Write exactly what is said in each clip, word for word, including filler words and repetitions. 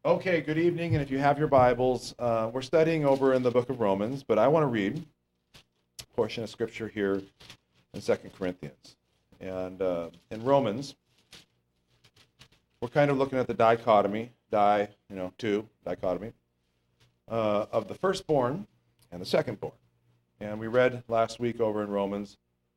Okay, good evening, and if you have your Bibles, uh, we're studying over in the book of Romans, but I want to read a portion of scripture here in Second Corinthians. And uh, in Romans, we're kind of looking at the dichotomy, di, you know, two, dichotomy, uh, of the firstborn and the secondborn. And we read last week over in Romans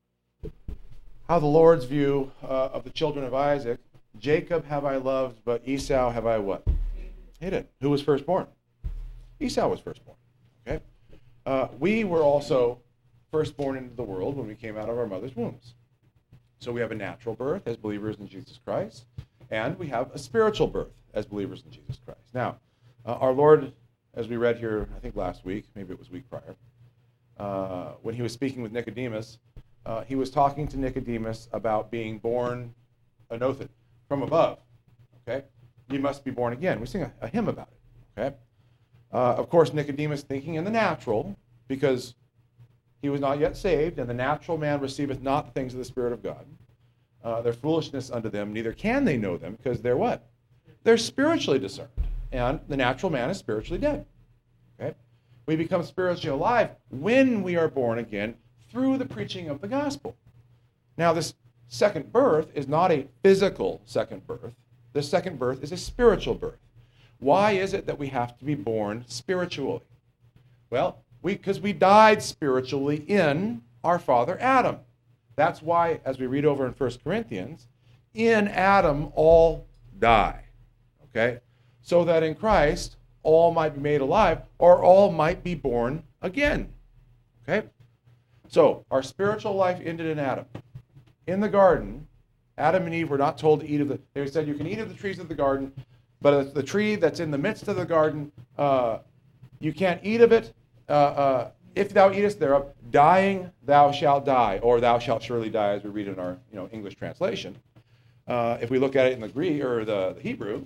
how the Lord's view uh, of the children of Isaac, Jacob have I loved, but Esau have I what? Hated. Who was firstborn? Esau was firstborn. Okay. Uh, we were also firstborn into the world when we came out of our mother's wombs. So we have a natural birth as believers in Jesus Christ, and we have a spiritual birth as believers in Jesus Christ. Now, uh, our Lord, as we read here, I think last week, maybe it was week prior, uh, when he was speaking with Nicodemus, uh, he was talking to Nicodemus about being born anothen, from above. Okay. You must be born again. We sing a, a hymn about it, okay? Uh, of course, Nicodemus thinking in the natural, because he was not yet saved, and the natural man receiveth not the things of the Spirit of God. Uh, their foolishness unto them, neither can they know them, because they're what? They're spiritually discerned, and the natural man is spiritually dead, okay? We become spiritually alive when we are born again through the preaching of the gospel. Now, this second birth is not a physical second birth. The second birth is a spiritual birth. Why is it that we have to be born spiritually? Well, we because we died spiritually in our father Adam. That's why, as we read over in First Corinthians, in Adam all die. Okay? So that in Christ all might be made alive, or all might be born again. Okay? So our spiritual life ended in Adam. In the garden, Adam and Eve were not told to eat of the, they said you can eat of the trees of the garden, but the tree that's in the midst of the garden, uh, you can't eat of it. Uh, uh, if thou eatest thereof, dying thou shalt die, or thou shalt surely die, as we read in our you know, English translation. Uh, if we look at it in the Greek or the, the Hebrew,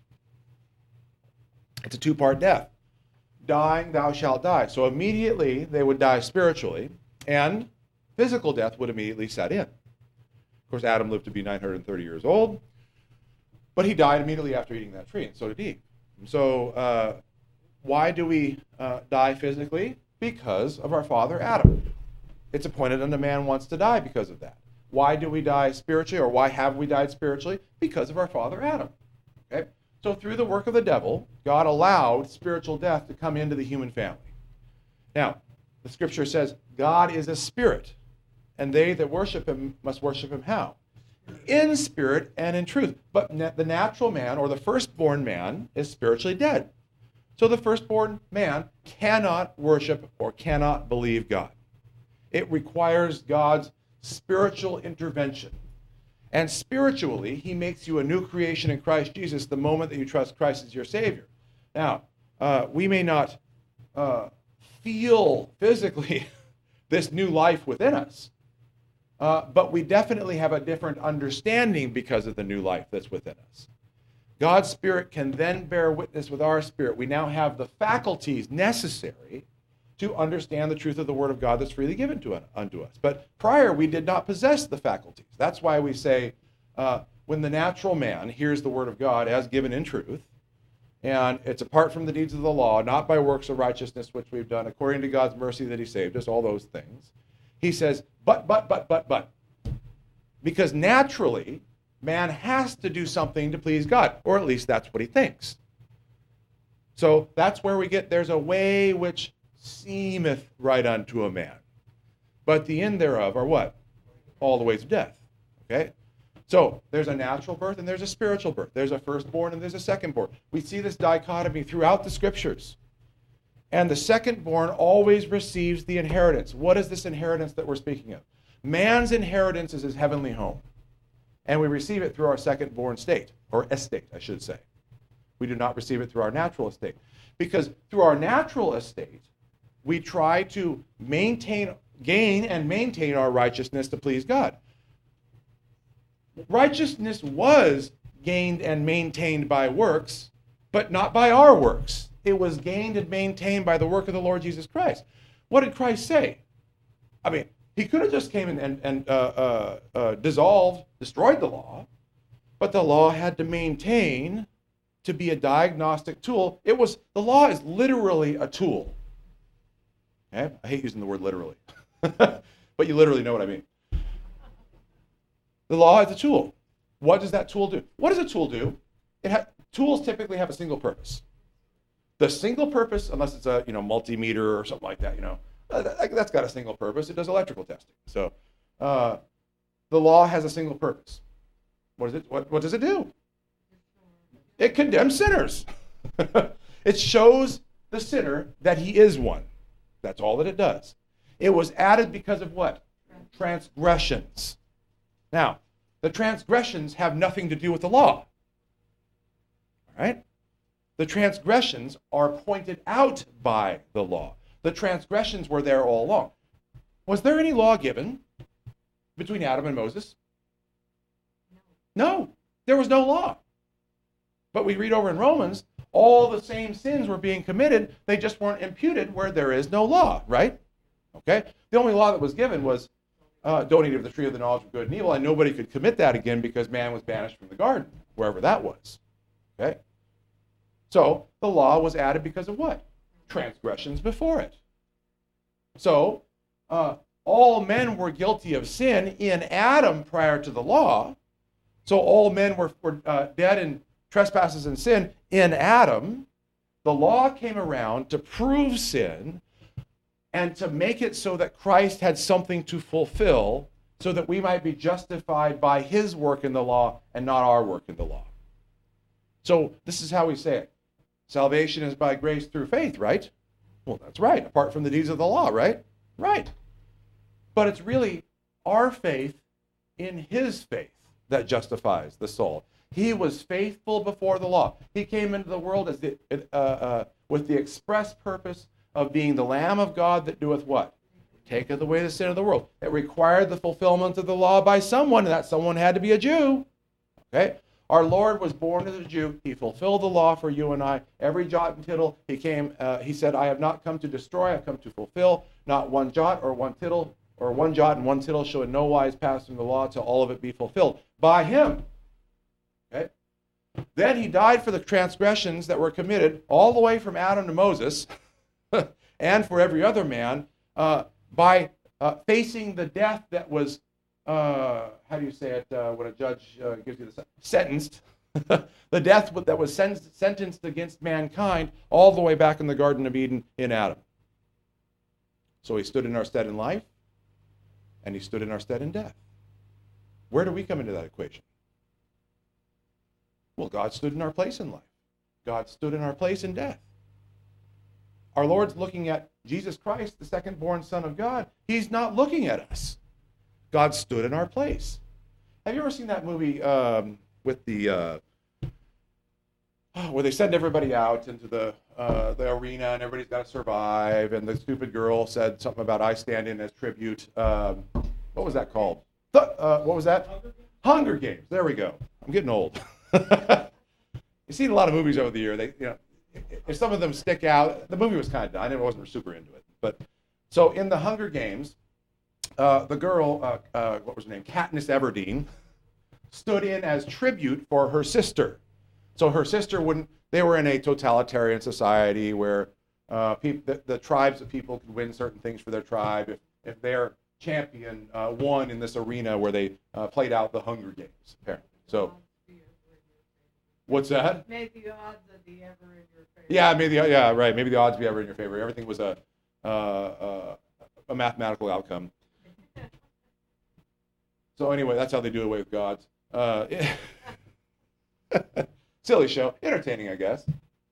it's a two-part death. Dying thou shalt die. So immediately they would die spiritually, and physical death would immediately set in. Of course, Adam lived to be nine hundred thirty years old, but he died immediately after eating that tree, and so did Eve. And so uh, why do we uh, die physically? Because of our father Adam. It's appointed unto man once to die because of that. Why do we die spiritually, or why have we died spiritually? Because of our father Adam. Okay? So through the work of the devil, God allowed spiritual death to come into the human family. Now, the scripture says, God is a spirit, and they that worship him must worship him how? In spirit and in truth. But na- the natural man, or the firstborn man, is spiritually dead. So the firstborn man cannot worship or cannot believe God. It requires God's spiritual intervention. And spiritually, he makes you a new creation in Christ Jesus the moment that you trust Christ as your Savior. Now, uh, we may not uh, feel physically this new life within us, Uh, but we definitely have a different understanding because of the new life that's within us. God's Spirit can then bear witness with our spirit. We now have the faculties necessary to understand the truth of the Word of God that's freely given to unto us. But prior, we did not possess the faculties. That's why we say, uh, when the natural man hears the Word of God as given in truth, and it's apart from the deeds of the law, not by works of righteousness which we've done, according to God's mercy that he saved us, all those things. He says, but, but, but, but, but. Because naturally, man has to do something to please God, or at least that's what he thinks. So that's where we get, there's a way which seemeth right unto a man, but the end thereof are what? All the ways of death. Okay? So there's a natural birth and there's a spiritual birth. There's a firstborn and there's a secondborn. We see this dichotomy throughout the scriptures. And the secondborn always receives the inheritance. What is this inheritance that we're speaking of? Man's inheritance is his heavenly home. And we receive it through our secondborn state, or estate, I should say. We do not receive it through our natural estate. Because through our natural estate, we try to maintain, gain and maintain our righteousness to please God. Righteousness was gained and maintained by works, but not by our works. It was gained and maintained by the work of the Lord Jesus Christ. What did Christ say? I mean, he could have just came in and, and uh, uh, uh, dissolved, destroyed the law, but the law had to maintain to be a diagnostic tool. It was, the law is literally a tool. Okay? I hate using the word literally, but you literally know what I mean. The law is a tool. What does that tool do? What does a tool do? It ha- tools typically have a single purpose. The single purpose, unless it's a you know multimeter or something like that, you know, uh, that, that's got a single purpose. It does electrical testing. So uh, the law has a single purpose. What does it? What, what does it do? It condemns sinners. It shows the sinner that he is one. That's all that it does. It was added because of what? Transgressions. Now, the transgressions have nothing to do with the law. All right? The transgressions are pointed out by the law. The transgressions were there all along. Was there any law given between Adam and Moses? No. No, there was no law. But we read over in Romans, all the same sins were being committed. They just weren't imputed where there is no law, right? Okay? The only law that was given was uh, don't eat of the tree of the knowledge of good and evil, and nobody could commit that again because man was banished from the garden, wherever that was. Okay? So the law was added because of what? Transgressions before it. So uh, all men were guilty of sin in Adam prior to the law. So all men were, were uh, dead in trespasses and sin in Adam. The law came around to prove sin and to make it so that Christ had something to fulfill so that we might be justified by his work in the law and not our work in the law. So this is how we say it. Salvation is by grace through faith, right? Well, that's right. Apart from the deeds of the law, right? Right. But it's really our faith in his faith that justifies the soul. He was faithful before the law. He came into the world as the, uh, uh, with the express purpose of being the Lamb of God that doeth what? Taketh away the sin of the world. It required the fulfillment of the law by someone, and that someone had to be a Jew. Okay? Our Lord was born as a Jew. He fulfilled the law for you and I. Every jot and tittle, he came, uh, he said, I have not come to destroy, I've come to fulfill. Not one jot or one tittle, or one jot and one tittle shall in no wise pass from the law till all of it be fulfilled. By him. Okay? Then he died for the transgressions that were committed all the way from Adam to Moses, and for every other man, uh, by uh, facing the death that was Uh, how do you say it uh, when a judge uh, gives you the sentenced, the death that was sen- sentenced against mankind all the way back in the Garden of Eden in Adam. So he stood in our stead in life, and he stood in our stead in death. Where do we come into that equation? Well, God stood in our place in life. God stood in our place in death. Our Lord's looking at Jesus Christ, the second-born Son of God. He's not looking at us. God stood in our place. Have you ever seen that movie um, with the uh, where they send everybody out into the uh, the arena and everybody's got to survive, and the stupid girl said something about I stand in as tribute. Um, what was that called? The, uh, what was that? Hunger Games. Hunger Games. There we go. I'm getting old. You've seen a lot of movies over the year. They, you know, if some of them stick out, the movie was kind of. I never wasn't super into it, but so in the Hunger Games. Uh, the girl, uh, uh, what was her name, Katniss Everdeen, stood in as tribute for her sister. So her sister wouldn't, they were in a totalitarian society where uh, peop, the, the tribes of people could win certain things for their tribe if, if their champion uh, won in this arena where they uh, played out the Hunger Games, apparently. So, what's that? May the odds be ever in your favor. Yeah, maybe, yeah, right. Maybe the odds be ever in your favor. Everything was a, uh, uh, a mathematical outcome. So anyway, that's how they do away with gods. Uh, silly show. Entertaining, I guess.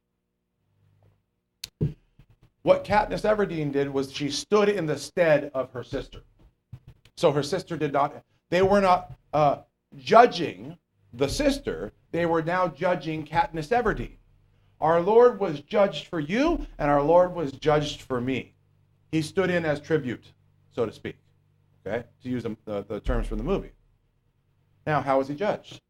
What Katniss Everdeen did was she stood in the stead of her sister. So her sister did not, they were not uh, judging the sister. They were now judging Katniss Everdeen. Our Lord was judged for you, and our Lord was judged for me. He stood in as tribute, so to speak. Okay, to use the, the, the terms from the movie. Now, how was he judged?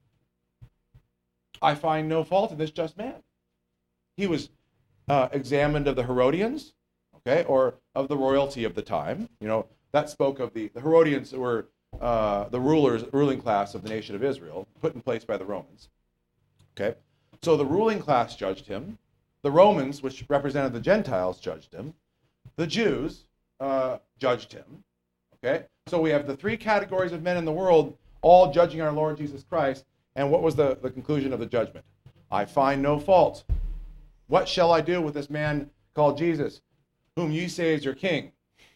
I find no fault in this just man. He was uh, examined of the Herodians, okay, or of the royalty of the time. You know, that spoke of the, the Herodians were uh, the rulers, ruling class of the nation of Israel, put in place by the Romans. Okay, So the ruling class judged him. The Romans, which represented the Gentiles, judged him. The Jews uh, judged him. Okay? So we have the three categories of men in the world all judging our Lord Jesus Christ. And what was the, the conclusion of the judgment? I find no fault. What shall I do with this man called Jesus, whom ye say is your king?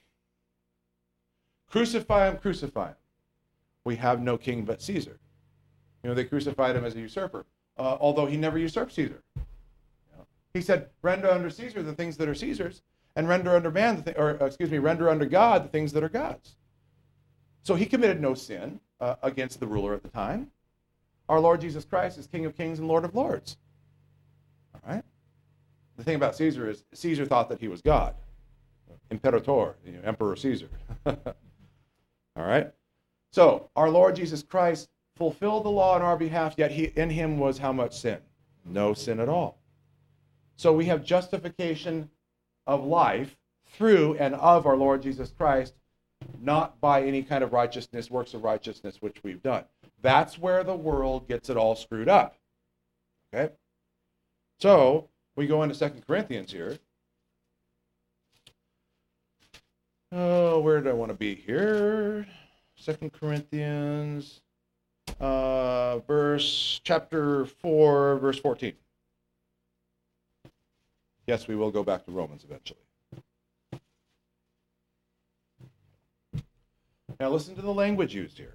Crucify him, crucify him. We have no king but Caesar. You know, they crucified him as a usurper, uh, although he never usurped Caesar. You know, he said, render under Caesar the things that are Caesar's, and render under man, the th- or excuse me, render under God the things that are God's. So he committed no sin uh, against the ruler at the time. Our Lord Jesus Christ is King of Kings and Lord of Lords. All right? The thing about Caesar is Caesar thought that he was God. Imperator, you know, Emperor Caesar. All right? So, our Lord Jesus Christ fulfilled the law on our behalf, yet he, in him was how much sin? No sin at all. So we have justification of life through and of our Lord Jesus Christ, not by any kind of righteousness, works of righteousness, which we've done. That's where the world gets it all screwed up. Okay? So, we go into Second Corinthians here. Oh, where do I want to be here? Second Corinthians, uh, verse, chapter four, verse fourteen. Yes, we will go back to Romans eventually. Now listen to the language used here.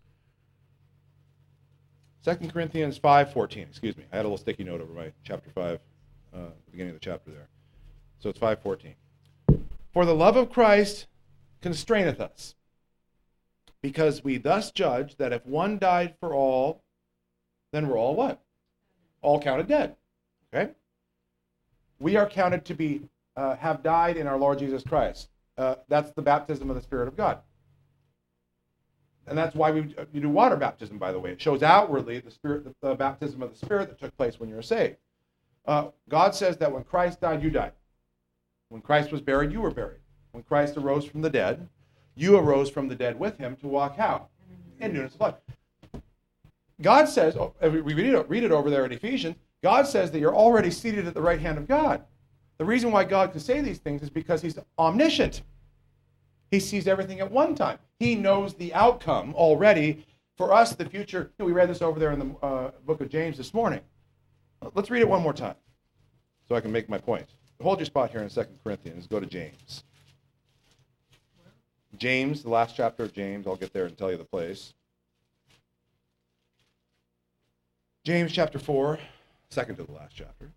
Second Corinthians five fourteen, excuse me. I had a little sticky note over my chapter five, uh, the beginning of the chapter there. So it's five fourteen. For the love of Christ constraineth us, because we thus judge that if one died for all, then we're all what? All counted dead. Okay? We are counted to be, uh, have died in our Lord Jesus Christ. Uh, that's the baptism of the Spirit of God. And that's why we you do water baptism, by the way. It shows outwardly the spirit, the, the baptism of the Spirit that took place when you were saved. Uh, God says that when Christ died, you died. When Christ was buried, you were buried. When Christ arose from the dead, you arose from the dead with him to walk out in newness of life. God says, oh, we read it, read it over there in Ephesians, God says that you're already seated at the right hand of God. The reason why God can say these things is because he's omniscient. He sees everything at one time. He knows the outcome already. For us, the future, you know, we read this over there in the uh, book of James this morning. Let's read it one more time so I can make my point. Hold your spot here in Second Corinthians. Go to James. James, the last chapter of James. I'll get there and tell you the place. James chapter four, second to the last chapter.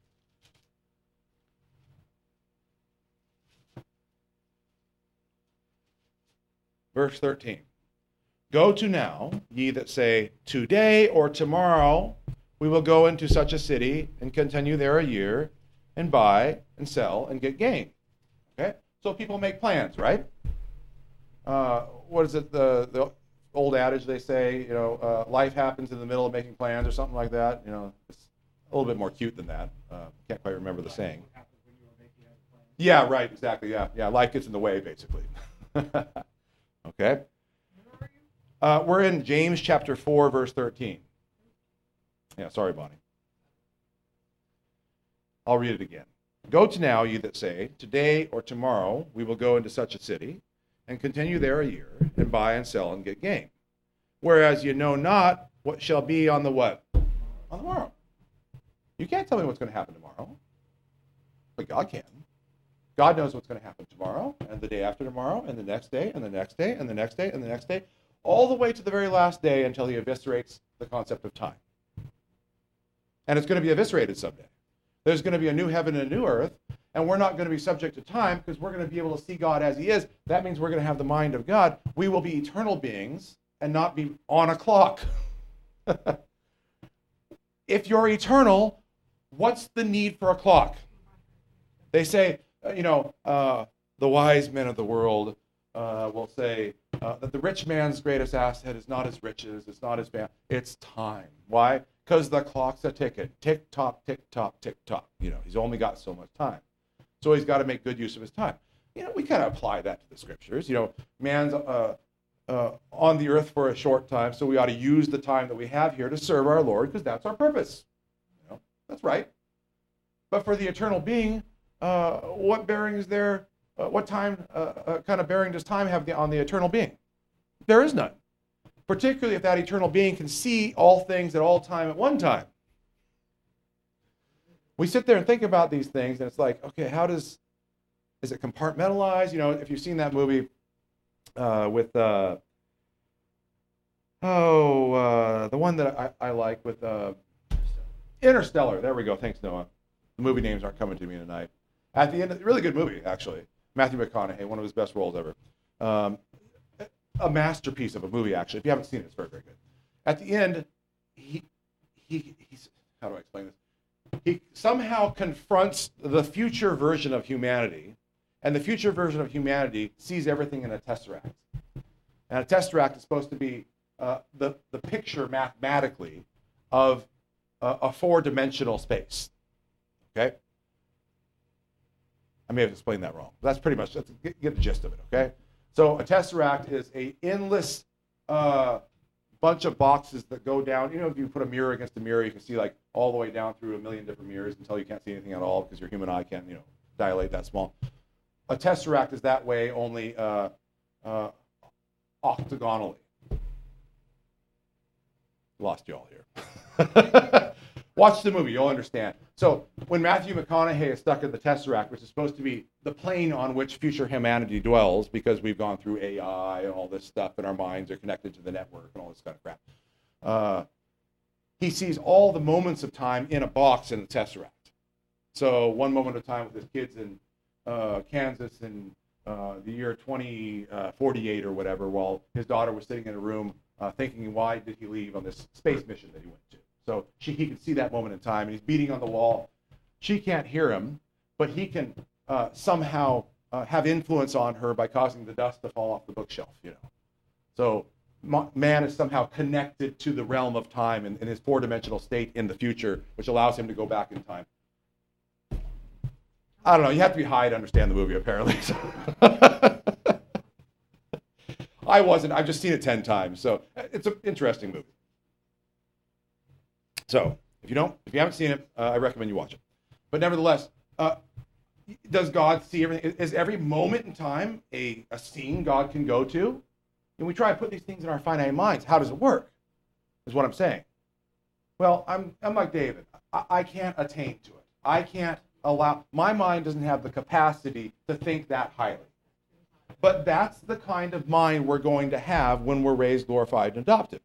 Verse thirteen. Go to now, ye that say, today or tomorrow we will go into such a city and continue there a year and buy and sell and get gain. Okay? So people make plans, right? Uh, what is it, the, the old adage they say, you know, uh, life happens in the middle of making plans or something like that. You know, it's a little bit more cute than that. Uh, can't quite remember the saying. Yeah, right, exactly, yeah. Yeah, life gets in the way, basically. Okay? Uh, we're in James chapter four, verse thirteen. Yeah, sorry, Bonnie. I'll read it again. Go to now, you that say, today or tomorrow we will go into such a city, and continue there a year, and buy and sell and get gain. Whereas you know not what shall be on the what? On the morrow. You can't tell me what's going to happen tomorrow. But God can. God knows what's going to happen tomorrow, and the day after tomorrow, and the next day, and the next day, and the next day, and the next day, all the way to the very last day until he eviscerates the concept of time. And it's going to be eviscerated someday. There's going to be a new heaven and a new earth, and we're not going to be subject to time because we're going to be able to see God as he is. That means we're going to have the mind of God. We will be eternal beings and not be on a clock. If you're eternal, what's the need for a clock? They say, you know, uh, the wise men of the world uh, will say uh, that the rich man's greatest asset is not his riches, it's not his family, it's time. Why? Because the clock's a ticking. Tick tock, tick tock, tick tock. You know, he's only got so much time. So he's got to make good use of his time. You know, we kind of apply that to the scriptures. You know, man's uh, uh, on the earth for a short time, so we ought to use the time that we have here to serve our Lord because that's our purpose. You know? That's right. But for the eternal being, uh, what bearing is there? Uh, what time, uh, uh, kind of bearing does time have the, on the eternal being? There is none. Particularly if that eternal being can see all things at all time at one time. We sit there and think about these things, and it's like, okay, how does, is it compartmentalized? You know, if you've seen that movie uh, with, uh, oh, uh, the one that I, I like with uh, Interstellar. There we go. Thanks, Noah. The movie names aren't coming to me tonight. At the end, really good movie, actually. Matthew McConaughey, one of his best roles ever. Um, a masterpiece of a movie, actually. If you haven't seen it, it's very, very good. At the end, he, he, he's, how do I explain this? He somehow confronts the future version of humanity, and the future version of humanity sees everything in a tesseract. And a tesseract is supposed to be uh, the, the picture mathematically of a, a four-dimensional space. Okay? I may have explained that wrong. That's pretty much, that's, get, get the gist of it, okay? So a tesseract is a endless uh, bunch of boxes that go down. You know, if you put a mirror against a mirror, you can see like all the way down through a million different mirrors until you can't see anything at all because your human eye can't, you know, dilate that small. A tesseract is that way, only uh, uh, octagonally. Lost you all here. Watch the movie, you'll understand. So when Matthew McConaughey is stuck in the tesseract, which is supposed to be the plane on which future humanity dwells, because we've gone through A I and all this stuff, and our minds are connected to the network and all this kind of crap. Uh, he sees all the moments of time in a box in the tesseract. So one moment of time with his kids in uh, Kansas in uh, the year twenty forty-eight or whatever, while his daughter was sitting in a room uh, thinking, why did he leave on this space mission that he went to? So she, he can see that moment in time, and he's beating on the wall. She can't hear him, but he can uh, somehow uh, have influence on her by causing the dust to fall off the bookshelf, you know. So man is somehow connected to the realm of time in, in his four-dimensional state in the future, which allows him to go back in time. I don't know. You have to be high to understand the movie, apparently. I wasn't. I've just seen it ten times, so it's an interesting movie. So, if you don't, if you haven't seen it, uh, I recommend you watch it. But nevertheless, uh, does God see everything? Is every moment in time a, a scene God can go to? And we try to put these things in our finite minds. How does it work? Is what I'm saying. Well, I'm I'm like David. I, I can't attain to it. I can't allow, my mind doesn't have the capacity to think that highly. But that's the kind of mind we're going to have when we're raised, glorified, and adopted.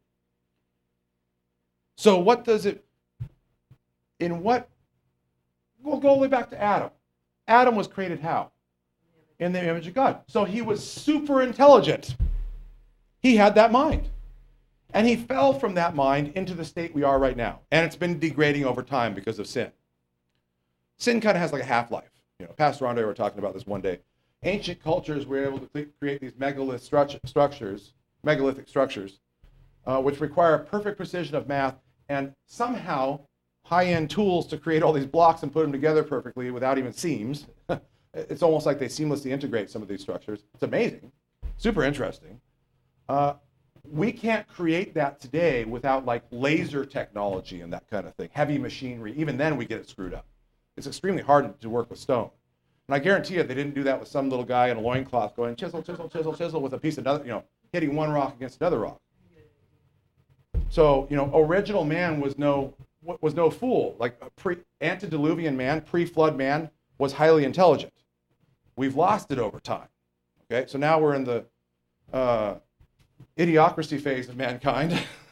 So what does it, in what, we'll go all the way back to Adam. Adam was created how? In the image of God. So he was super intelligent. He had that mind. And he fell from that mind into the state we are right now. And it's been degrading over time because of sin. Sin kind of has like a half-life. You know, Pastor Andre were talking about this one day. Ancient cultures were able to create these megalith stru- structures, megalithic structures, uh, which require perfect precision of math and somehow high-end tools to create all these blocks and put them together perfectly without even seams. It's almost like they seamlessly integrate some of these structures. It's amazing, super interesting. Uh, we can't create that today without like laser technology and that kind of thing, heavy machinery. Even then we get it screwed up. It's extremely hard to work with stone. And I guarantee you they didn't do that with some little guy in a loincloth going chisel, chisel, chisel, chisel with a piece of another, you know, hitting one rock against another rock. So, you know, original man was no was no fool. Like pre antediluvian man, pre-flood man was highly intelligent. We've lost it over time. Okay, so now we're in the uh, idiocracy phase of mankind.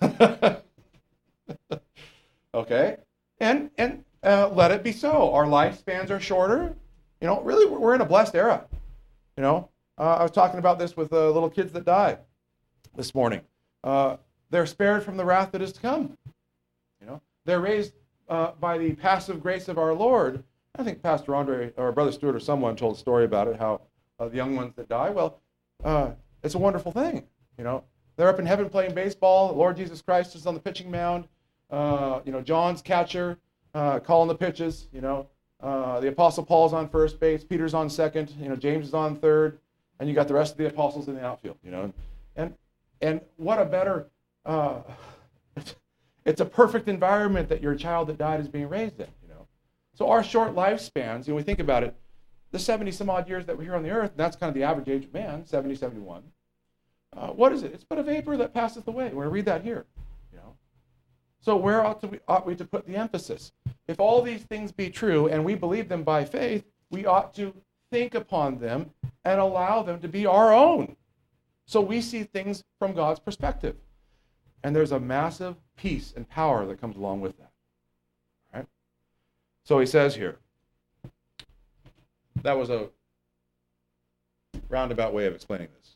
Okay, and and uh, let it be so. Our lifespans are shorter. You know, really, we're in a blessed era. You know, uh, I was talking about this with uh, little kids that died this morning. Uh, they're spared from the wrath that is to come. You know, they're raised uh, by the passive grace of our Lord. I think Pastor Andre or Brother Stewart or someone told a story about it, how uh, the young ones that die, well, uh, it's a wonderful thing. You know, they're up in heaven playing baseball. The Lord Jesus Christ is on the pitching mound. Uh, you know, John's catcher, uh, calling the pitches. You know, uh, the Apostle Paul's on first base. Peter's on second. You know, James is on third. And you got the rest of the apostles in the outfield. You know, and and what a better, uh, it's a perfect environment that your child that died is being raised in. You know, So our short lifespans, you know, we think about it, the seventy some odd years that we're here on the earth, and that's kind of the average age of man, seventy, seventy-one. Uh, what is it? It's but a vapor that passeth away. We're going to read that here. You know. So where ought, to we, ought we to put the emphasis? If all these things be true and we believe them by faith, we ought to think upon them and allow them to be our own. So we see things from God's perspective. And there's a massive peace and power that comes along with that. Right? So he says here, that was a roundabout way of explaining this.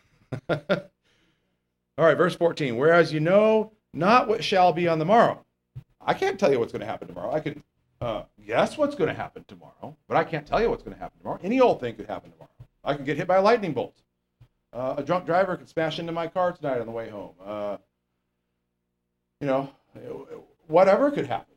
All right, verse fourteen. Whereas you know not what shall be on the morrow. I can't tell you what's going to happen tomorrow. I can uh, guess what's going to happen tomorrow, but I can't tell you what's going to happen tomorrow. Any old thing could happen tomorrow. I could get hit by a lightning bolt. Uh, a drunk driver could smash into my car tonight on the way home. Uh, you know, whatever could happen.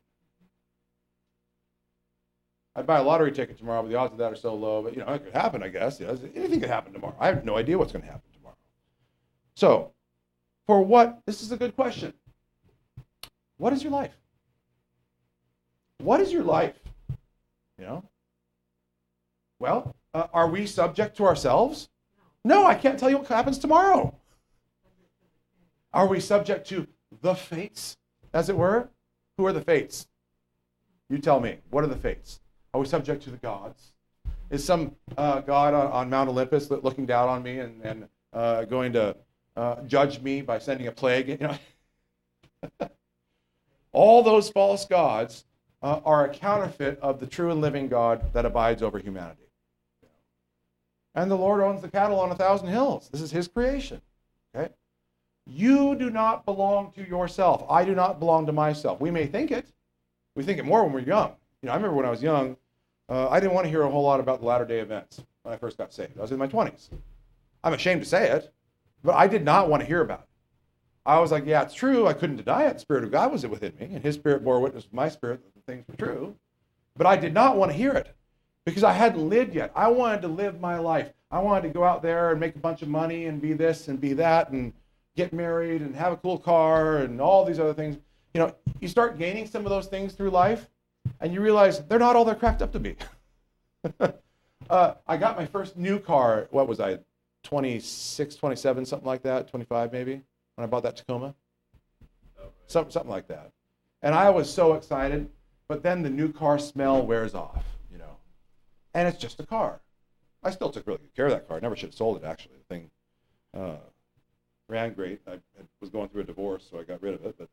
I'd buy a lottery ticket tomorrow, but the odds of that are so low. But, you know, it could happen, I guess. You know, anything could happen tomorrow. I have no idea what's going to happen tomorrow. So, for what? This is a good question. What is your life? What is your life? You know? Well, uh, are we subject to ourselves? No, I can't tell you what happens tomorrow. Are we subject to the fates, as it were? Who are the fates? You tell me. What are the fates? Are we subject to the gods? Is some uh, god on, on Mount Olympus looking down on me and, and uh, going to uh, judge me by sending a plague? You know, all those false gods uh, are a counterfeit of the true and living God that abides over humanity. And the Lord owns the cattle on a thousand hills. This is his creation. Okay? You do not belong to yourself. I do not belong to myself. We may think it. We think it more when we're young. You know, I remember when I was young, uh, I didn't want to hear a whole lot about the latter-day events when I first got saved. I was in my twenties. I'm ashamed to say it, but I did not want to hear about it. I was like, yeah, it's true. I couldn't deny it. The Spirit of God was within me, and his Spirit bore witness with my spirit that the things were true. But I did not want to hear it because I hadn't lived yet. I wanted to live my life. I wanted to go out there and make a bunch of money and be this and be that and get married and have a cool car and all these other things. You know, you start gaining some of those things through life, and you realize they're not all they're cracked up to be. uh, I got my first new car, what was I, twenty-six, twenty-seven, something like that, twenty-five maybe, when I bought that Tacoma. Oh, right. Some, something like that. And I was so excited, but then the new car smell wears off, you know. And it's just a car. I still took really good care of that car. I never should have sold it, actually. The thing uh, ran great. I, I was going through a divorce, so I got rid of it, but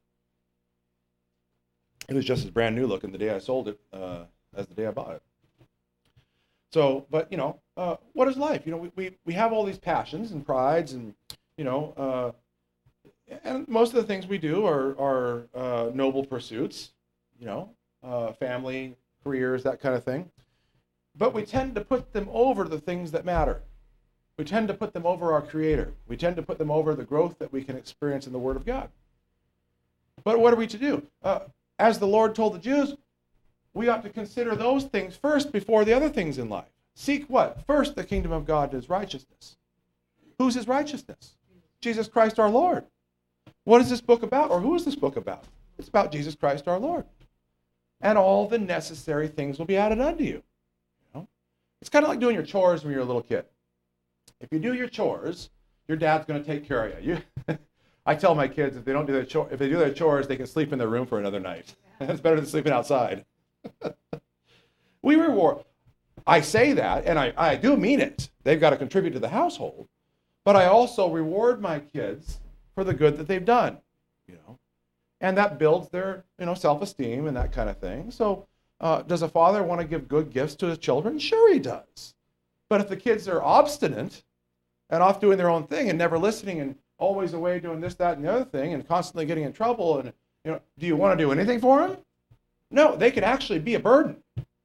it was just as brand new looking the day I sold it uh, as the day I bought it. So, but, you know, uh, what is life? You know, we, we, we have all these passions and prides and, you know, uh, and most of the things we do are, are uh, noble pursuits, you know, uh, family, careers, that kind of thing. But we tend to put them over the things that matter. We tend to put them over our Creator. We tend to put them over the growth that we can experience in the Word of God. But what are we to do? Uh, as the Lord told the Jews, we ought to consider those things first before the other things in life. Seek what? First, the kingdom of God and his righteousness. Who's his righteousness? Jesus Christ our Lord. What is this book about, or who is this book about? It's about Jesus Christ our Lord. And all the necessary things will be added unto you. You know? It's kind of like doing your chores when you're a little kid. If you do your chores, your dad's going to take care of you. you I tell my kids if they don't do their chores, if they do their chores, they can sleep in their room for another night. It's better than sleeping outside. We reward. I say that, and I, I do mean it. They've got to contribute to the household. But I also reward my kids for the good that they've done, you know. And that builds their, you know, self-esteem and that kind of thing. So uh, does a father want to give good gifts to his children? Sure he does. But if the kids are obstinate and off doing their own thing and never listening and always away doing this, that, and the other thing and constantly getting in trouble, and, you know, do you want to do anything for them? No, they could actually be a burden.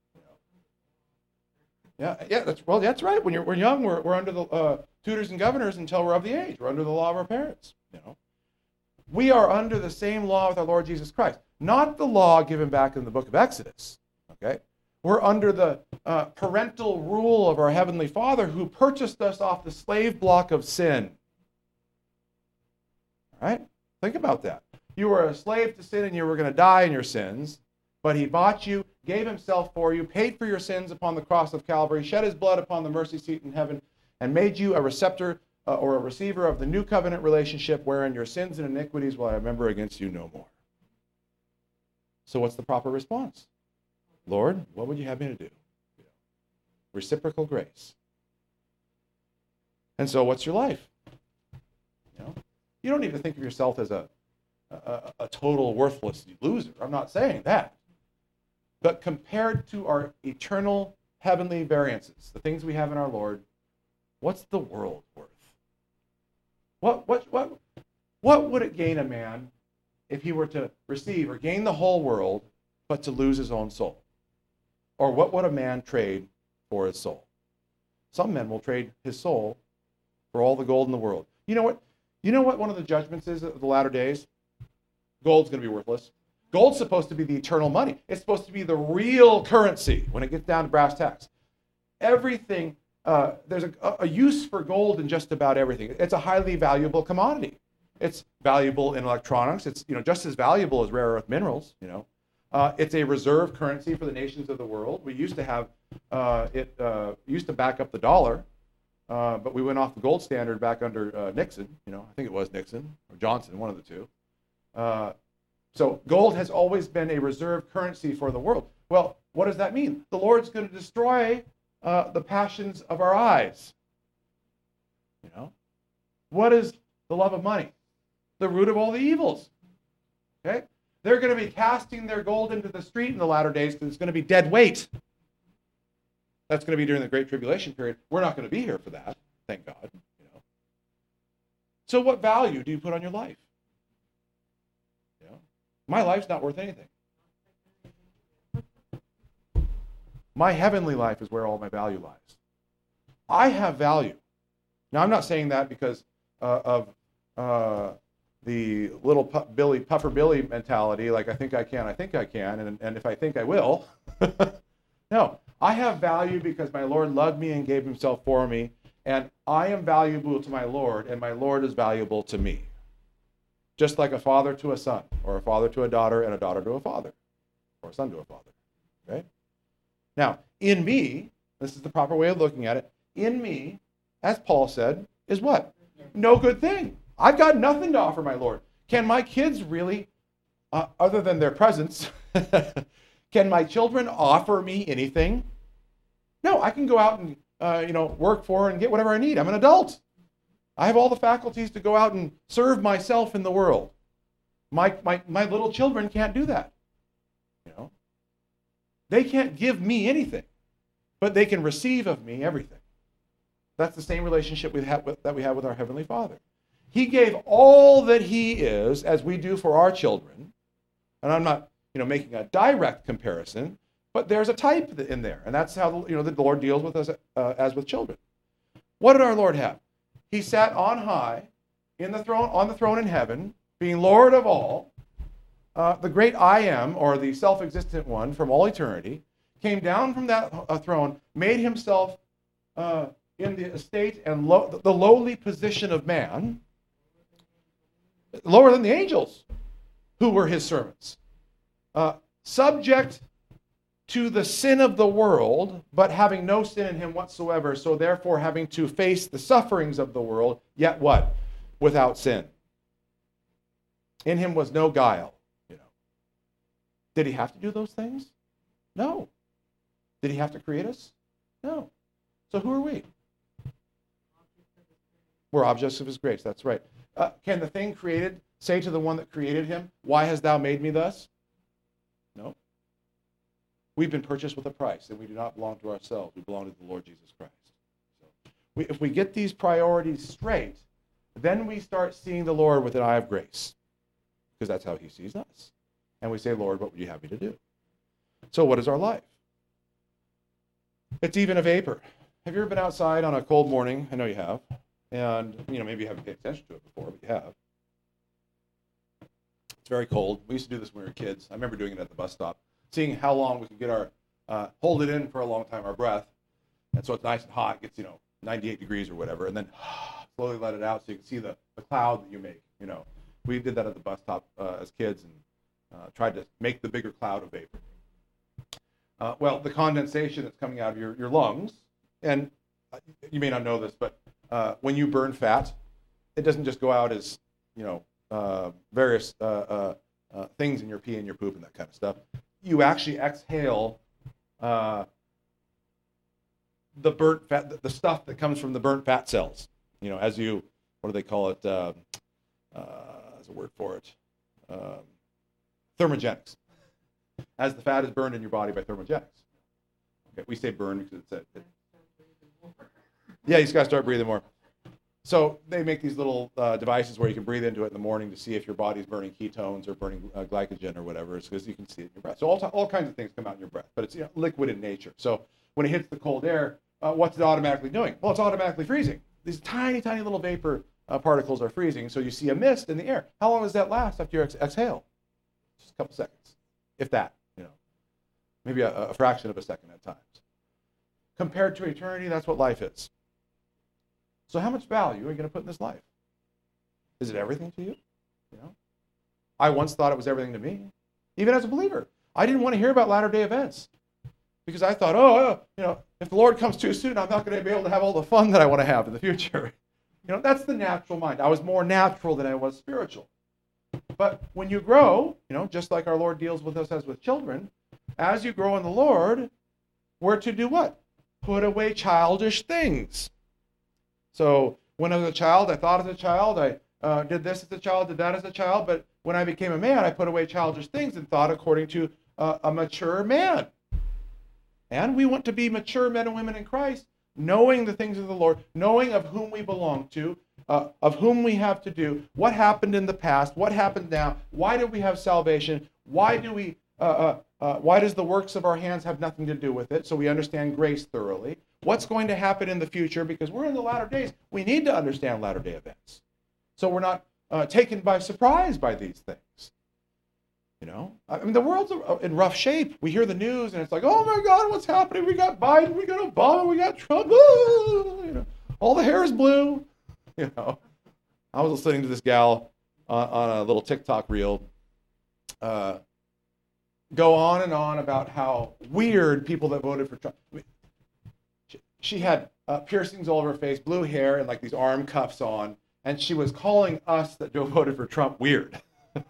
Yeah, yeah, that's well, that's right. When you're we're young, we're we're under the uh, tutors and governors until we're of the age. We're under the law of our parents. You know, we are under the same law with our Lord Jesus Christ, not the law given back in the book of Exodus. Okay, we're under the uh, parental rule of our Heavenly Father, who purchased us off the slave block of sin. All right, think about that. You were a slave to sin, and you were going to die in your sins. But he bought you, gave himself for you, paid for your sins upon the cross of Calvary, shed his blood upon the mercy seat in heaven, and made you a receptor uh, or a receiver of the new covenant relationship wherein your sins and iniquities will I remember against you no more. So what's the proper response? Lord, what would you have me to do? Reciprocal grace. And so what's your life? You know, you don't need to think of yourself as a, a, a total worthless loser. I'm not saying that. But compared to our eternal heavenly variances, the things we have in our Lord, what's the world worth? What, what, what, what would it gain a man if he were to receive or gain the whole world, but to lose his own soul? Or what would a man trade for his soul? Some men will trade his soul for all the gold in the world. You know what? You know what one of the judgments is of the latter days? Gold's going to be worthless. Gold's supposed to be the eternal money. It's supposed to be the real currency when it gets down to brass tacks. Everything, uh, there's a, a use for gold in just about everything. It's a highly valuable commodity. It's valuable in electronics. It's, you know, just as valuable as rare earth minerals, you know. Uh, it's a reserve currency for the nations of the world. We used to have, uh, it uh, used to back up the dollar, uh, but we went off the gold standard back under uh, Nixon, you know, I think it was Nixon or Johnson, one of the two. Uh, so gold has always been a reserve currency for the world. Well, what does that mean? The Lord's going to destroy uh, the passions of our eyes. You know, what is the love of money? The root of all the evils. Okay? They're going to be casting their gold into the street in the latter days because it's going to be dead weight. That's going to be during the Great Tribulation period. We're not going to be here for that, thank God. You know. So what value do you put on your life? You know, my life's not worth anything. My heavenly life is where all my value lies. I have value. Now, I'm not saying that because uh, of uh, the little pu- Billy, puffer Billy mentality, like I think I can, I think I can, and, and if I think I will. No, I have value because my Lord loved me and gave himself for me, and I am valuable to my Lord, and my Lord is valuable to me. Just like a father to a son, or a father to a daughter, and a daughter to a father, or a son to a father. Okay? Now, in me, this is the proper way of looking at it, in me, as Paul said, is what? No good thing. I've got nothing to offer my Lord. Can my kids really, uh, other than their presence, can my children offer me anything? No, I can go out and uh, you know, work for and get whatever I need. I'm an adult. I have all the faculties to go out and serve myself in the world. My my my little children can't do that. You know, they can't give me anything, but they can receive of me everything. That's the same relationship we have with, that we have with our Heavenly Father. He gave all that he is, as we do for our children. And I'm not, you know, making a direct comparison, but there's a type in there, and that's how, you know, the Lord deals with us uh, as with children. What did our Lord have? He sat on high, in the throne, on the throne in heaven, being Lord of all. Uh, the great I am, or the self-existent one from all eternity, came down from that uh, throne, made himself uh, in the estate and lo- the lowly position of man, lower than the angels, who were his servants, uh, subject to the sin of the world, but having no sin in him whatsoever, so therefore having to face the sufferings of the world, yet what? Without sin. In him was no guile. You know. Did he have to do those things? No. Did he have to create us? No. So who are we? We're objects of his grace, that's right. Uh, can the thing created say to the one that created him, why hast thou made me thus? No. We've been purchased with a price, and we do not belong to ourselves. We belong to the Lord Jesus Christ. So we, if we get these priorities straight, then we start seeing the Lord with an eye of grace, because that's how he sees us. And we say, Lord, what would you have me to do? So what is our life? It's even a vapor. Have you ever been outside on a cold morning? I know you have. And, you know, maybe you haven't paid attention to it before, but you have. It's very cold. We used to do this when we were kids. I remember doing it at the bus stop, seeing how long we could get our, uh, hold it in for a long time, our breath. And so it's nice and hot. It gets, you know, ninety-eight degrees or whatever. And then slowly let it out so you can see the, the cloud that you make, you know. We did that at the bus stop uh, as kids and uh, tried to make the bigger cloud of vapor. Uh, well, the condensation that's coming out of your, your lungs, and you may not know this, but uh, when you burn fat, it doesn't just go out as, you know, uh, various uh, uh, uh, things in your pee and your poop and that kind of stuff. You actually exhale uh, the burnt fat, the, the stuff that comes from the burnt fat cells. You know, as you, what do they call it? Uh, uh, there's a word for it. Um, thermogenics. As the fat is burned in your body by thermogenics. Okay, we say burn because it's a, it, yeah, you just got to start breathing more. So they make these little uh, devices where you can breathe into it in the morning to see if your body's burning ketones or burning uh, glycogen or whatever. It's because you can see it in your breath. So all, t- all kinds of things come out in your breath, but it's, you know, liquid in nature. So when it hits the cold air, uh, what's it automatically doing? Well, it's automatically freezing. These tiny, tiny little vapor uh, particles are freezing, so you see a mist in the air. How long does that last after you ex- exhale? Just a couple seconds, if that, you know, maybe a, a fraction of a second at times. Compared to eternity, that's what life is. So how much value are you going to put in this life? Is it everything to you? You know, I once thought it was everything to me, even as a believer. I didn't want to hear about latter-day events because I thought, oh, oh, you know, if the Lord comes too soon, I'm not going to be able to have all the fun that I want to have in the future. You know, that's the natural mind. I was more natural than I was spiritual. But when you grow, you know, just like our Lord deals with us as with children, as you grow in the Lord, we're to do what? Put away childish things. So when I was a child, I thought as a child, I uh, did this as a child, did that as a child, but when I became a man, I put away childish things and thought according to uh, a mature man. And we want to be mature men and women in Christ, knowing the things of the Lord, knowing of whom we belong to, uh, of whom we have to do, what happened in the past, what happened now, why do we have salvation, why do we, uh, uh, uh, why does the works of our hands have nothing to do with it, so we understand grace thoroughly. What's going to happen in the future? Because we're in the latter days. We need to understand latter day events. So we're not uh, taken by surprise by these things. You know, I mean, the world's in rough shape. We hear the news and it's like, oh my God, what's happening? We got Biden, we got Obama, we got Trump. Woo! You know, all the hair is blue. You know, I was listening to this gal on, on a little TikTok reel uh, go on and on about how weird people that voted for Trump. I mean, she had uh, piercings all over her face, blue hair, and like these arm cuffs on, and she was calling us that voted for Trump weird.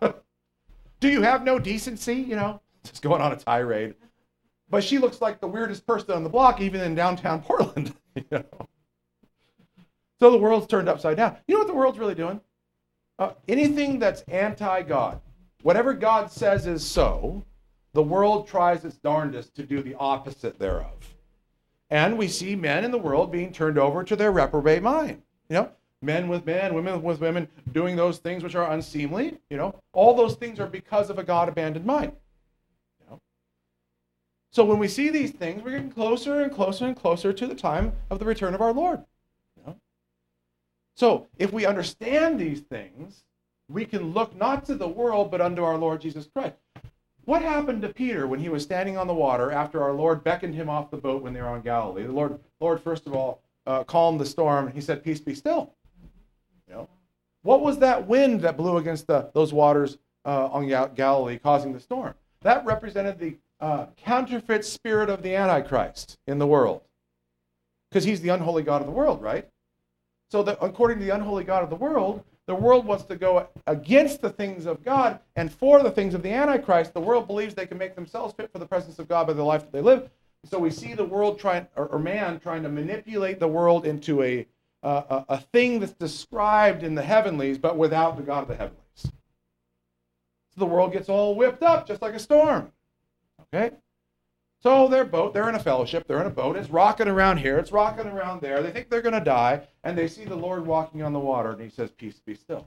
Do you have no decency? You know, just going on a tirade. But she looks like the weirdest person on the block, even in downtown Portland. You know? So the world's turned upside down. You know what the world's really doing? Uh, anything that's anti-God, whatever God says is so, the world tries its darndest to do the opposite thereof. And we see men in the world being turned over to their reprobate mind. You know, men with men, women with women, doing those things which are unseemly. You know, all those things are because of a God-abandoned mind. You know? So when we see these things, we're getting closer and closer and closer to the time of the return of our Lord. You know? So if we understand these things, we can look not to the world, but unto our Lord Jesus Christ. What happened to Peter when he was standing on the water after our Lord beckoned him off the boat when they were on Galilee? The Lord, Lord first of all, uh, calmed the storm, and he said, peace be still. You know, what was that wind that blew against the, those waters uh, on Gal- Galilee causing the storm? That represented the uh, counterfeit spirit of the Antichrist in the world. Because he's the unholy God of the world, right? So that according to the unholy God of the world, the world wants to go against the things of God and for the things of the Antichrist. The world believes they can make themselves fit for the presence of God by the life that they live. So we see the world trying, or, or man trying to manipulate the world into a, uh, a, a thing that's described in the heavenlies, but without the God of the heavenlies. So the world gets all whipped up, just like a storm. Okay? So their boat, they're in a fellowship, they're in a boat, it's rocking around here, it's rocking around there, they think they're going to die, and they see the Lord walking on the water, and he says, peace be still.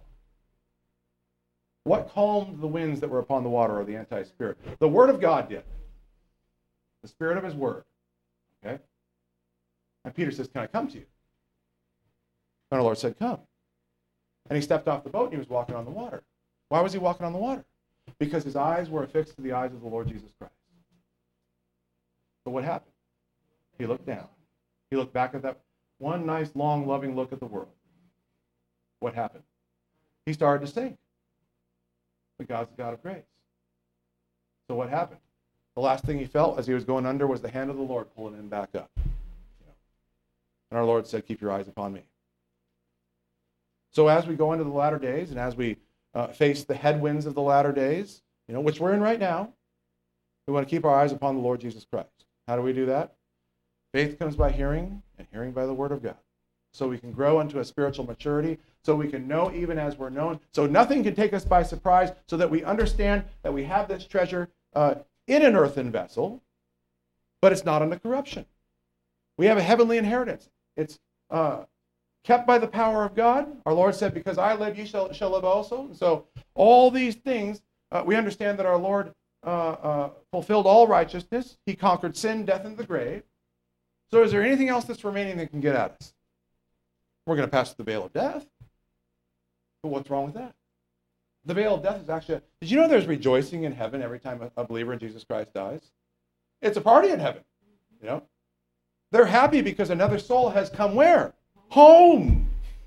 What calmed the winds that were upon the water, or the anti-spirit? The Word of God did. The Spirit of his Word. Okay? And Peter says, can I come to you? And our Lord said, come. And he stepped off the boat, and he was walking on the water. Why was he walking on the water? Because his eyes were affixed to the eyes of the Lord Jesus Christ. So what happened? He looked down. He looked back at that one nice, long, loving look at the world. What happened? He started to sink. But God's the God of grace. So what happened? the last thing he felt as he was going under was the hand of the Lord pulling him back up. And our Lord said, keep your eyes upon me. So as we go into the latter days and as we uh, face the headwinds of the latter days, you know, which we're in right now, we want to keep our eyes upon the Lord Jesus Christ. How do we do that? Faith comes by hearing, and hearing by the word of God. So we can grow into a spiritual maturity, so we can know even as we're known, so nothing can take us by surprise, so that we understand that we have this treasure uh, in an earthen vessel, but it's not under corruption. We have a heavenly inheritance. It's uh, kept by the power of God. Our Lord said, because I live, you shall, shall live also. And so all these things, uh, we understand that our Lord uh, uh, fulfilled all righteousness. He conquered sin, death, and the grave. So is there anything else that's remaining that can get at us? We're going to pass the veil of death. But what's wrong with that? The veil of death is actually, did you know there's rejoicing in heaven every time a, a believer in Jesus Christ dies? It's a party in heaven, you know? They're happy because another soul has come where? Home.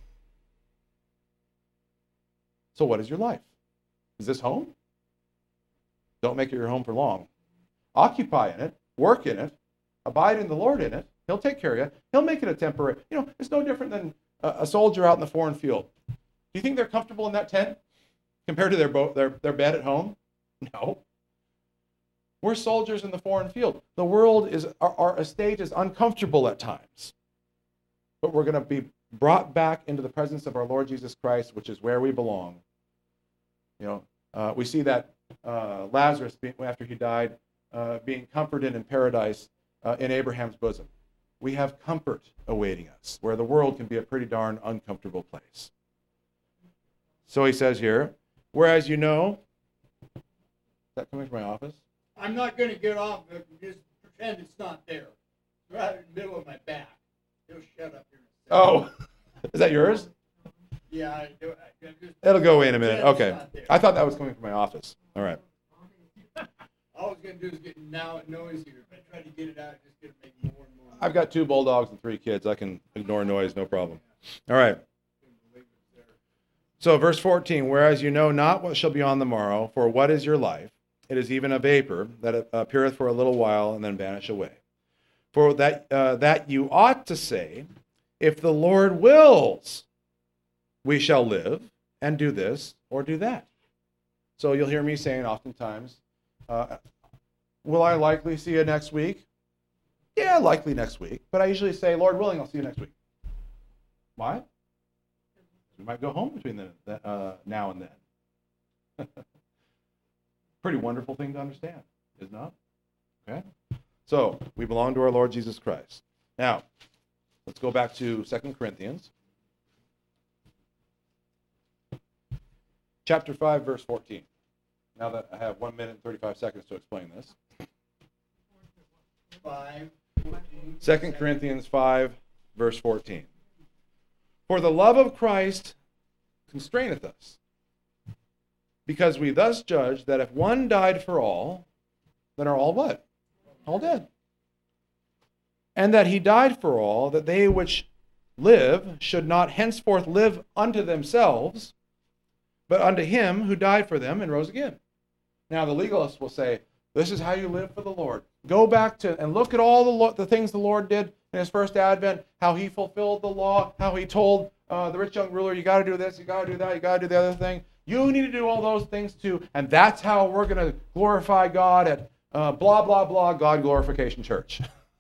So what is your life? Is this home? Don't make it your home for long. Occupy in it, work in it, abide in the Lord in it. He'll take care of you. He'll make it a temporary. You know, it's no different than a, a soldier out in the foreign field. Do you think they're comfortable in that tent compared to their, boat, their, their bed at home? No. We're soldiers in the foreign field. The world is, our, our estate is uncomfortable at times. But we're going to be brought back into the presence of our Lord Jesus Christ, which is where we belong. You know, uh, we see that uh, Lazarus, being, after he died, uh, being comforted in paradise uh, in Abraham's bosom. We have comfort awaiting us, where the world can be a pretty darn uncomfortable place. So he says here, whereas you know, is that coming from my office? I'm not going to get off of it and just pretend it's not there. It's right in the middle of my back. He'll shut up here. Oh, is that yours? Yeah, I do. I just, It'll go away in a minute. pretend it's Okay. not there. I thought that was coming from my office. All right. All I was going to do is get now noisier. If I try to get it out, it's just going to make more and more noise. I've got two bulldogs and three kids. I can ignore noise, no problem. All right. So verse fourteen, whereas you know not what shall be on the morrow, for what is your life? It is even a vapor that appeareth for a little while and then vanish away. For that uh, that you ought to say, if the Lord wills, we shall live and do this or do that. So you'll hear me saying oftentimes, uh, will I likely see you next week? Yeah, likely next week. But I usually say, Lord willing, I'll see you next week. Why? We might go home between the, the, uh, now and then. Pretty wonderful thing to understand, is it not? Okay? So, we belong to our Lord Jesus Christ. Now, let's go back to Second Corinthians. Chapter five, verse fourteen. Now that I have one minute and thirty-five seconds to explain this. Five, fourteen, Second Corinthians five, verse fourteen. For the love of Christ constraineth us, because we thus judge that if one died for all, then are all what? All dead. And that he died for all, that they which live should not henceforth live unto themselves, but unto him who died for them and rose again. Now the legalists will say, this is how you live for the Lord. Go back to and look at all the, lo- the things the Lord did in his first advent, how he fulfilled the law, how he told uh, the rich young ruler, you got to do this, you got to do that, you got to do the other thing. You need to do all those things too, and that's how we're going to glorify God at uh, blah, blah, blah, God Glorification Church.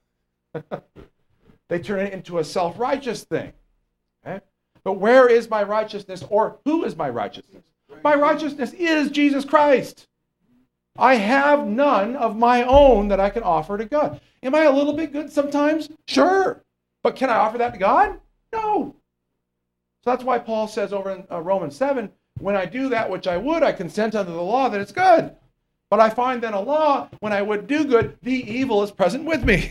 They turn it into a self-righteous thing. Okay? But where is my righteousness, or who is my righteousness? My righteousness is Jesus Christ. I have none of my own that I can offer to God. Am I a little bit good sometimes? Sure. But can I offer that to God? No. So that's why Paul says over in uh, Romans seven, when I do that which I would, I consent unto the law that it's good. But I find then a law, when I would do good, the evil is present with me.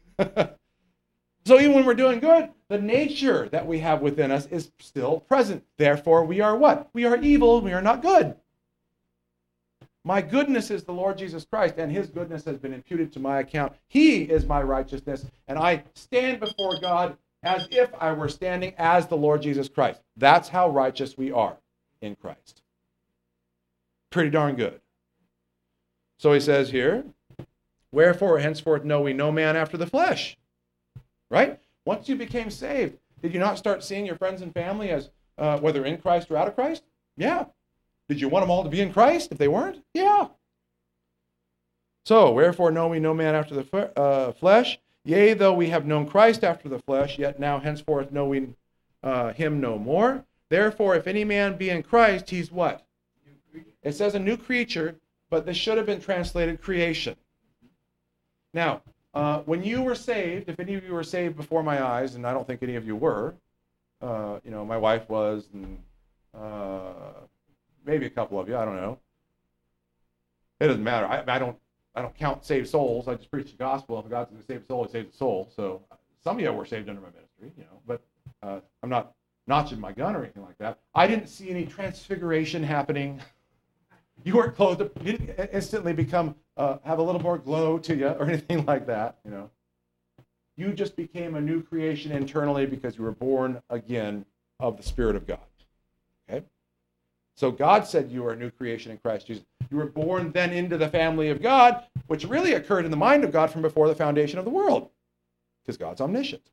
So even when we're doing good, the nature that we have within us is still present. Therefore, we are what? We are evil, we are not good. My goodness is the Lord Jesus Christ, and his goodness has been imputed to my account. He is my righteousness, and I stand before God as if I were standing as the Lord Jesus Christ. That's how righteous we are in Christ. Pretty darn good. So he says here, Wherefore, henceforth know we no man after the flesh. Right? Once you became saved, did you not start seeing your friends and family as uh, whether in Christ or out of Christ? Yeah. Did you want them all to be in Christ if they weren't? Yeah. So, wherefore know we no man after the uh, flesh? Yea, though we have known Christ after the flesh, yet now henceforth know we uh, him no more. Therefore, if any man be in Christ, he's what? It says a new creature, but this should have been translated creation. Now, uh, when you were saved, if any of you were saved before my eyes, and I don't think any of you were, uh, you know, my wife was, and uh, maybe a couple of you, I don't know. It doesn't matter. I, I don't I don't count saved souls. I just preach the gospel. If God's going to save a soul, he saves a soul. So some of you were saved under my ministry, you know, but uh, I'm not notching my gun or anything like that. I didn't see any transfiguration happening. You weren't clothed up. You didn't instantly become, uh, have a little more glow to you or anything like that, you know. You just became a new creation internally because you were born again of the Spirit of God. Okay? So God said you were a new creation in Christ Jesus. You were born then into the family of God, which really occurred in the mind of God from before the foundation of the world, because God's omniscient.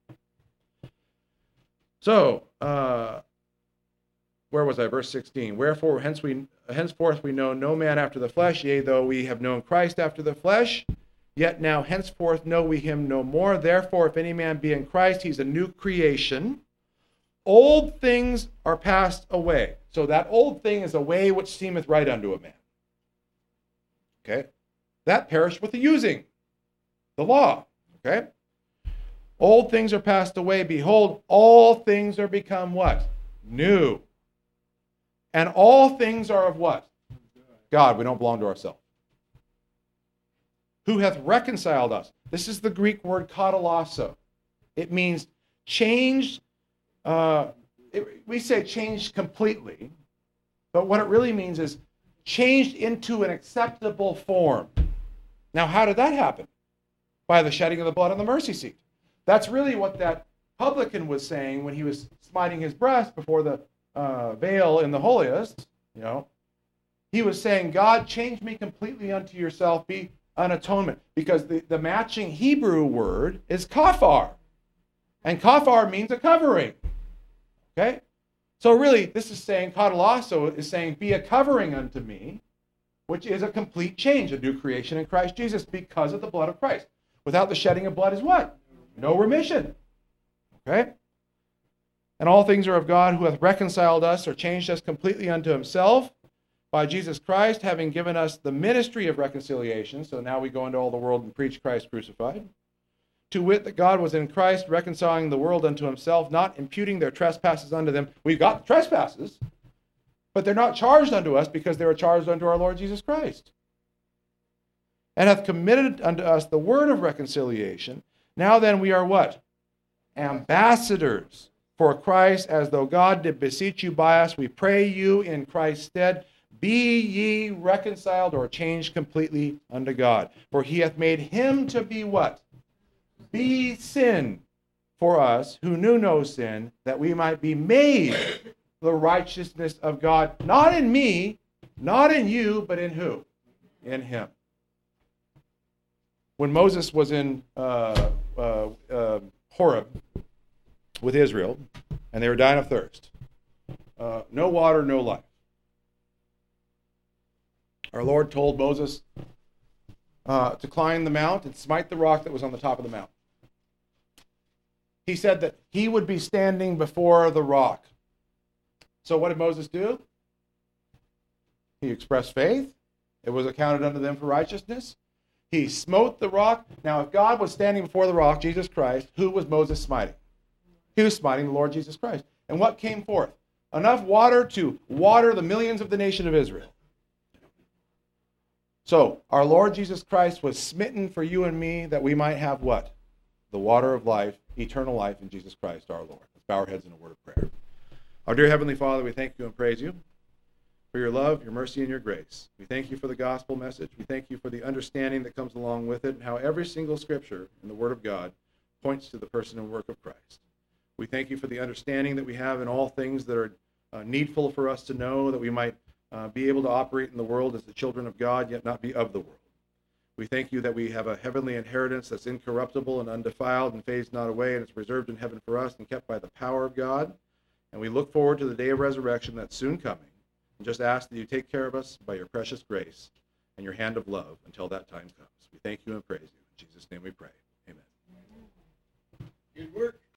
So, uh, where was I? Verse sixteen. Wherefore, hence we, henceforth we know no man after the flesh, yea, though we have known Christ after the flesh, yet now henceforth know we him no more. Therefore, if any man be in Christ, he's a new creation. Old things are passed away. So that old thing is a way which seemeth right unto a man. Okay? That perished with the using, the law. Okay? Old things are passed away. Behold, all things are become what? New. And all things are of what? God. We don't belong to ourselves. Who hath reconciled us? This is the Greek word katalasso. It means changed. Uh, it, we say changed completely, but what it really means is changed into an acceptable form. Now, how did that happen? By the shedding of the blood on the mercy seat. That's really what that publican was saying when he was smiting his breast before the uh, veil in the holiest. You know, he was saying, God, change me completely unto yourself, be an atonement. Because the, the matching Hebrew word is kafar. And kafar means a covering. Okay? So really, this is saying, katalasso is saying, be a covering unto me, which is a complete change, a new creation in Christ Jesus because of the blood of Christ. Without the shedding of blood is what? No remission. Okay? And all things are of God, who hath reconciled us or changed us completely unto himself by Jesus Christ, having given us the ministry of reconciliation. So now we go into all the world and preach Christ crucified. To wit, that God was in Christ, reconciling the world unto himself, not imputing their trespasses unto them. We've got trespasses, but they're not charged unto us because they were charged unto our Lord Jesus Christ. And hath committed unto us the word of reconciliation. Now then we are what? Ambassadors for Christ, as though God did beseech you by us. We pray you in Christ's stead, be ye reconciled or changed completely unto God. For he hath made him to be what? Be sin for us who knew no sin, that we might be made the righteousness of God, not in me, not in you, but in who? In him. When Moses was in uh, uh, uh, Horeb with Israel, and they were dying of thirst, uh, no water, no life. Our Lord told Moses uh, to climb the mount and smite the rock that was on the top of the mount. He said that he would be standing before the rock. So what did Moses do? He expressed faith. It was accounted unto them for righteousness. He smote the rock. Now, if God was standing before the rock, Jesus Christ, who was Moses smiting? He was smiting the Lord Jesus Christ. And what came forth? Enough water to water the millions of the nation of Israel. So, our Lord Jesus Christ was smitten for you and me that we might have what? The water of life, eternal life in Jesus Christ our Lord. Let's bow our heads in a word of prayer. Our dear Heavenly Father, we thank you and praise you for your love, your mercy, and your grace. We thank you for the gospel message. We thank you for the understanding that comes along with it and how every single scripture in the Word of God points to the person and work of Christ. We thank you for the understanding that we have in all things that are uh, needful for us to know, that we might uh, be able to operate in the world as the children of God, yet not be of the world. We thank you that we have a heavenly inheritance that's incorruptible and undefiled and fades not away, and it's reserved in heaven for us and kept by the power of God. And we look forward to the day of resurrection that's soon coming, and just ask that you take care of us by your precious grace and your hand of love until that time comes. We thank you and praise you. In Jesus' name we pray. Amen. Good work.